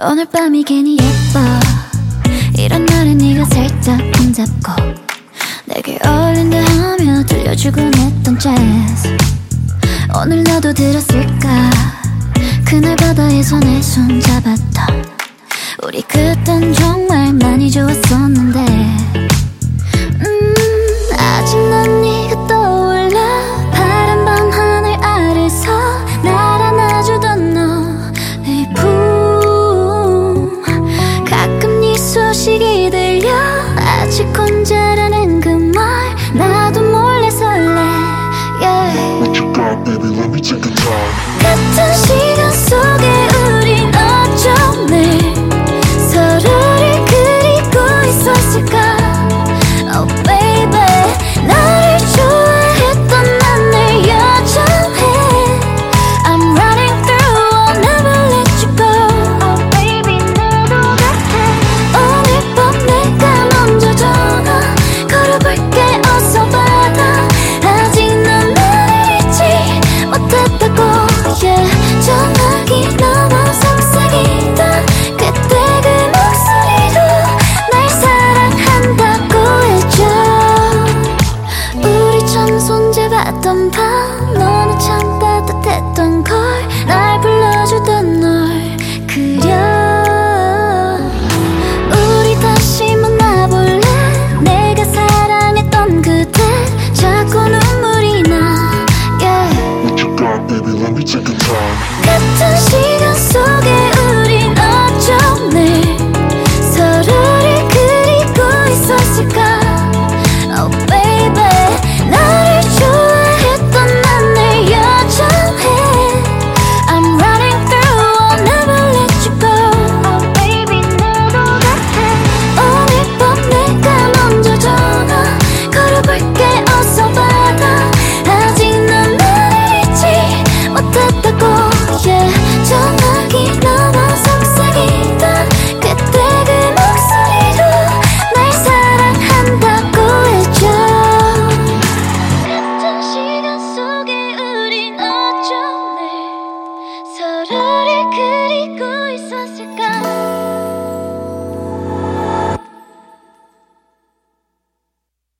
오늘 밤이 괜히 예뻐. 이런 날에 네가 살짝 손잡고 내게 어울린다 하며 들려주곤 했던 재즈. 오늘 너도 들었을까? 그날 바다에서 내 손 잡았던 우리 그땐 정말 많이 좋았었는데 아직 난 네가 떠올라. 파란밤 하늘 아래서 날 안아주던 너의 품. 가끔 네 소식이 들려. 아직 혼자라는 그 말 나도 몰래 설레. Yeah. What you got, baby? Let me take a time. 같은 시간